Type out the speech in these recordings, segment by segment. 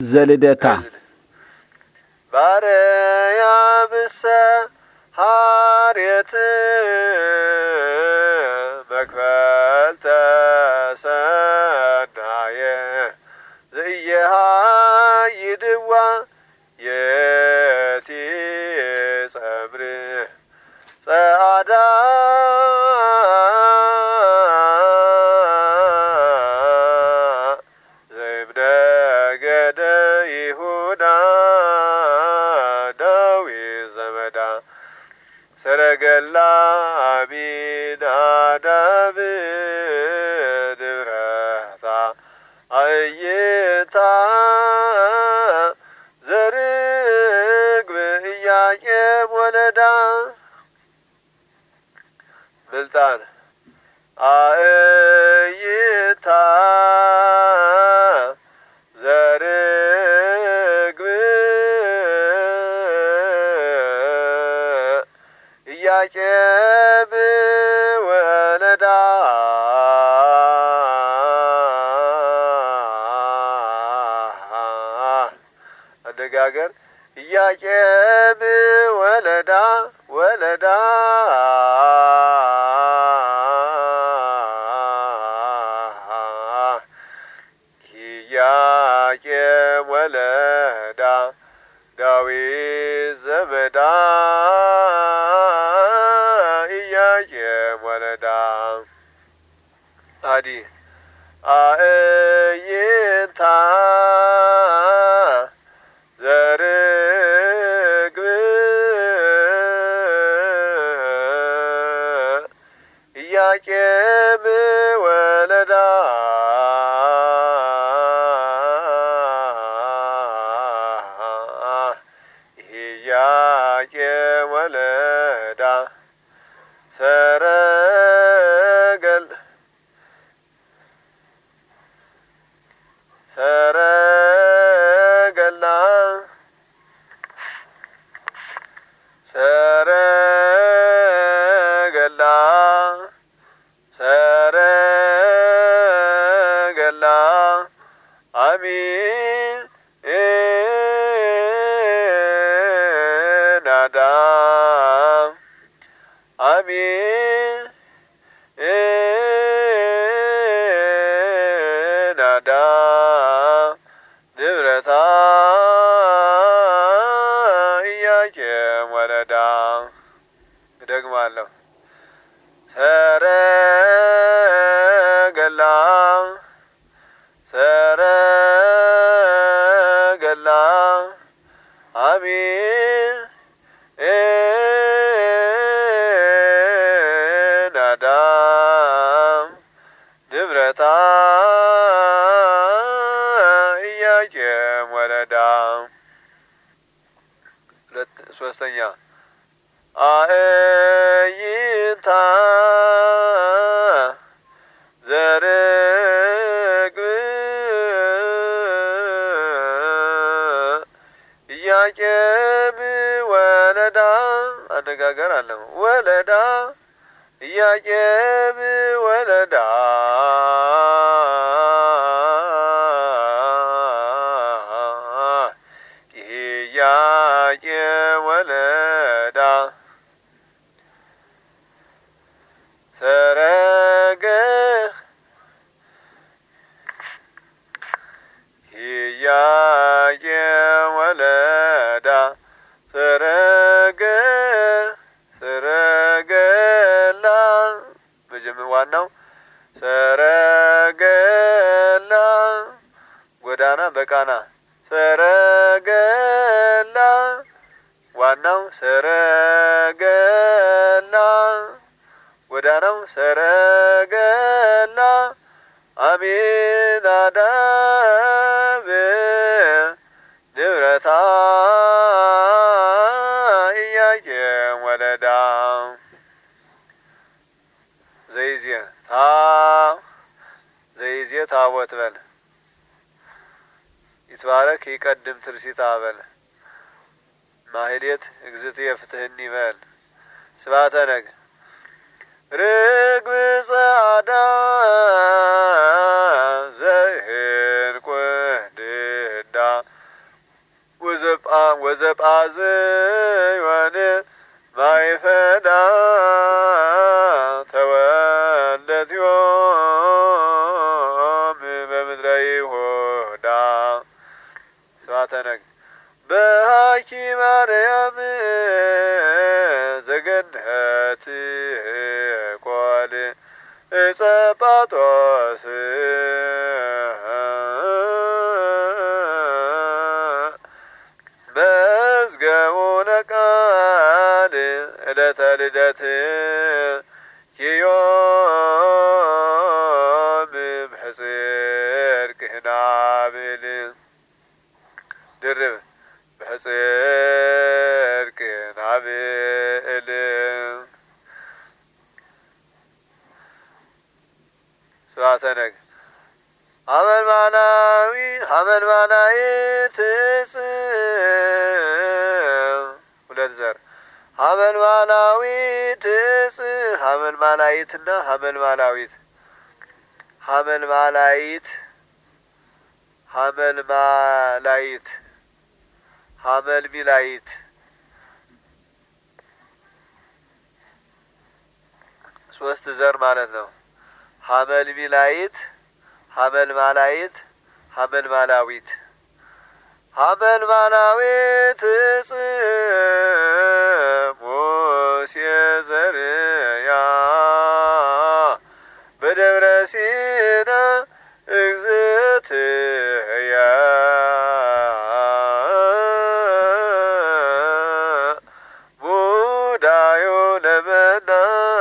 ዘልደታ ባርያምሰ ሐርየት መክፈልተ ሰናየ ዘኢየሃይድዋ የቲ ጸብር ጸዓዳ ዘይብነገደ ይሁዳ ዳዊት ዘመዳ ሰረገላ አሚናዳብ ንብረታ አእይታ ዘርግብ ኢያቄም ወለዳ ምልጣን አእይታ ዘርግብ ኢያቄም ወለዳ አነጋገር ኢያቄም ወለዳ ወለዳ ኢያቄም ወለዳ ዳዊት ዘመዳ ኢያቄም ወለዳ አዲ አእይንታ ዘርግብ ኢያቄም ወለዳ ኢያቄም ወለዳ ሰረገላ ሰረገላ አሚናዳ አሚናዳ ንብረታ ኢያቄም ወለዳ እደግማለሁ ሰረገላ ሰረገላ አሚናዳ ንብረታ ኢያቄም ወለዳ ሶስተኛ አእይንታ ዘርግብ ኢያቄም ወለዳ አነጋገር አለው ወለዳ ኢያቄም ወለዳ ኢያቄም ወለዳ ኢያቄም ወለዳ ሰረገላ ዋናው ሰረገላ ጎዳና በቃና ሰረገላ ዋናው ሰረገላ ጎዳናው ሰረገላ አሚናዳብ ንብረታ ኢያቄም ወለዳ ዘይዜ ታቦት በል ይትባረክ ይቀድም ትርሲታ በል ማህሌት እግዝእትየ ፍትህኒ በል ስብሐተ ነግ ርግብ ጸዓዳ ዘህንቁ ድዳ ወዘጳዝዮን ማይፈዳ ተወለድዮም በምድረ ይሁዳ ስብሐተ ነግ በሃኪ ማርያም ዘገነት ቆል ዕፀ ጳጦስ መዝገቡነ ቃል ዕለተ ልደት ዮም በጽድቅ ናብል ድርብ በጽድቅ ናብል ስብሐተ ነግ ሀመልማላዊት ሁለት ዘር ሀመልማላዊት ሀመልማላይትና ሀመልማላዊት ሀመልሚላይት ሶስት ዘር ማለት ነው። ሀመልሚላይት ሀመልማላይት ሀመልማላዊት ሀመልማላዊት ሙሴ ዘርያ በደብረ ሲና እግዝእትየ ሙዳዮ ለመና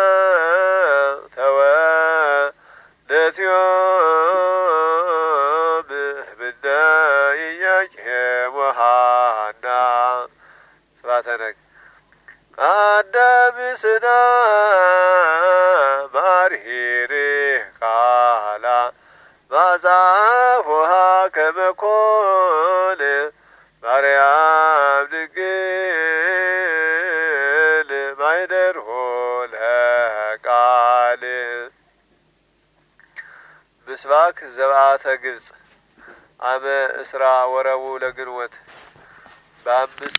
ተወለድዮም እምነ ኢያቄም ወሐና ስብሐተ ነግ አዳምስና ባርሂር ቃላ ማዛፎሃ ከመኮን ማርያም ድንግል ማይደርሆ ለቃል ምስባክ ዘብአተ ግብጽ አመ እስራ ወረቡ ለግንቦት በ5